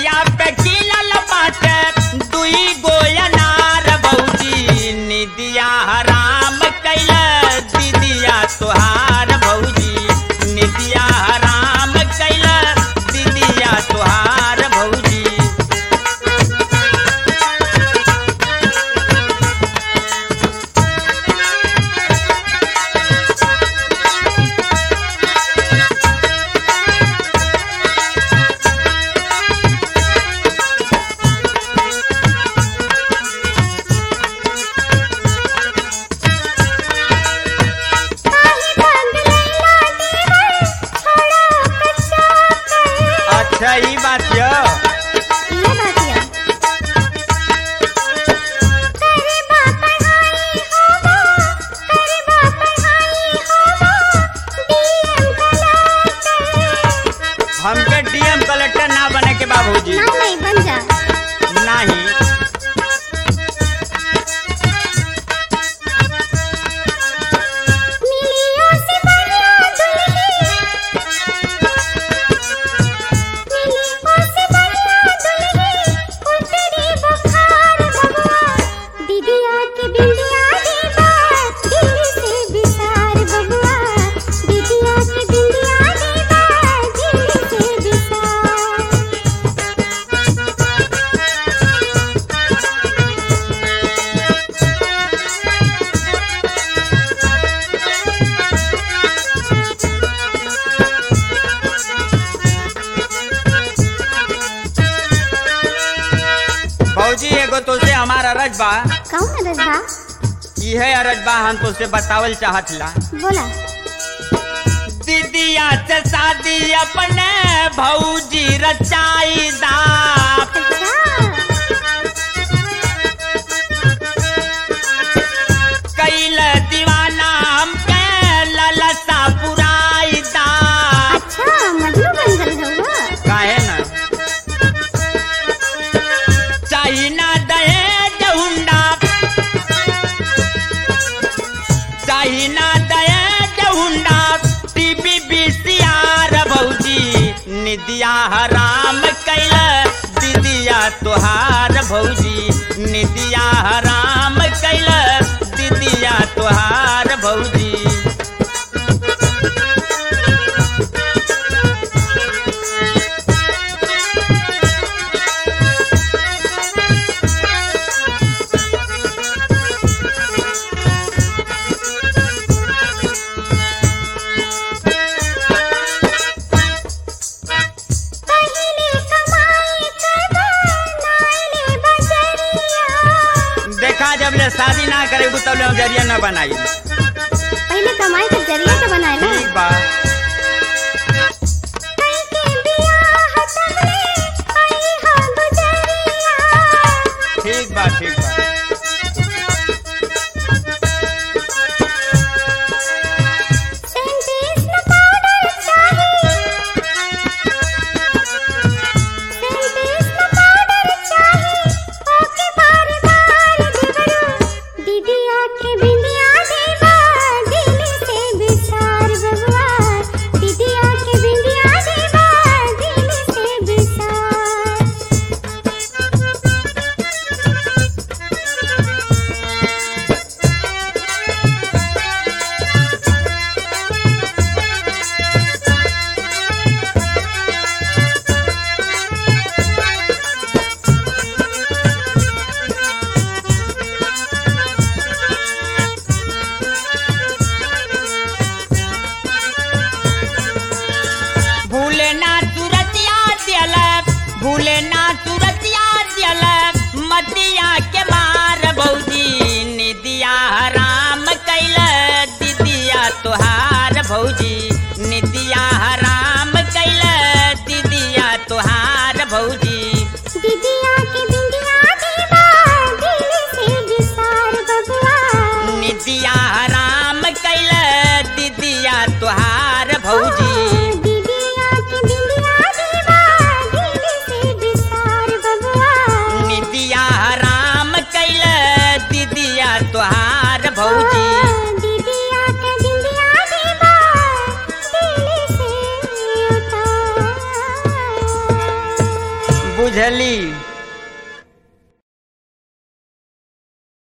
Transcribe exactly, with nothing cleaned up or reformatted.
छतिया पे खिलल बाटे दुई गोयनार भौजी निदिया हराम कैल दीदिया तुहार भौजी निदिया हराम कैल दीदिया तुहार भौजी। अच्छा ई बात यो ये बात या करे बाप पढ़ाई होबो करे बाप पढ़ाई होबो डीएम कलेक्टर। हमके डीएम कलेक्टर ना बने के बाबूजी ना नहीं बन जा नहीं। मिलियो से बढ़िया दुल्ही मिलियो से बढ़िया दुल्ही उतरी बुखार बबुआ दीदिया के बिंदिया देवा दिल से बिसार बबुआ दीदिया के बिंदिया देवा दिल से बिसार। भौजी एगो तो से हमारा अरज बा कौन रजबा इहे अरज बा हम तो से बतावल चाहत ला। बोला दीदिया से शादी अपने भौजी रचाई दा अच्छा कैल दीवाना हमके ललसा पुराई दा। अच्छा मजनू बन गल हवा काहे ना चाही ना दहेज हुंडा चाही ना दहेज हुंडा टीवी बीसीआर भौजी निदिया हराम कैल दीदिया तुहार भौजी निदिया हराम कैल दीदिया तुहार भौजी। पहले कमाई करबो नाइले बजरिया। देखा जब ले शादी ना करेगू तब ले हम जरिया न बनाई पहले कमाई के जरिया तो बनाए ना ठीक बा कई के बियाह तबले आई हो गुजरिया। ठीक बा ठीक बा सेंटेस न पाउडर चाहिए सेंटेस न पाउडर चाहिए ओके बार बार देवरू दीदिया के बिंदिया देवा दिल से बिसार बबुआ दीदिया के बिंदिया देवा दिल से बिसार। भूले ना तुरतिया दियल भूले ना तुरतिया दियल मतिया के मार भौजी निदिया हराम कैल दीदिया तुहार भौजी निदिया हराम कैल दीदिया तुहार भौजी। दीदिया के बिंदिया देवा दिल से बिसार बबुआ निदिया हराम कैल दीदिया तुहार भौजी। दीदिया के बिंदिया देवा दिल से बिसार बबुआ निदिया हराम कैल दीदिया तुहार भौजी। दीदिया के बिंदिया देवा दिल से बुझली।